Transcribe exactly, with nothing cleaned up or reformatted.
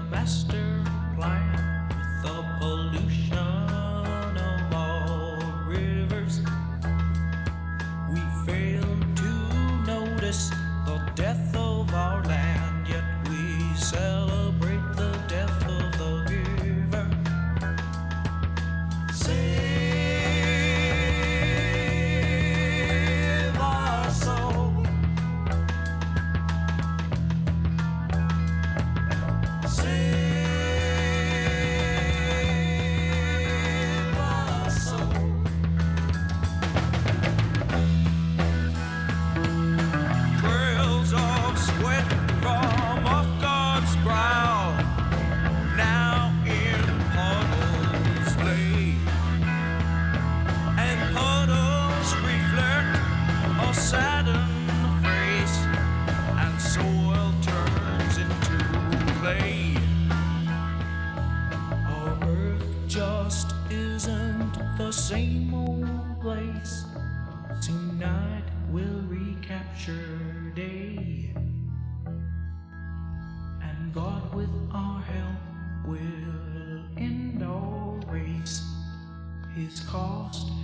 master plan with the pollution of all rivers. We fail to notice the death of our land, yet we celebrate the death of the giver. Save our soul. Save our soul. Trails of sweat from off God's brow, now in puddles lay, and puddles reflect a saddened face, and soil turns into clay. Our earth just isn't the same old place. Tonight we'll recapture day, and God with our help will end our race. His cost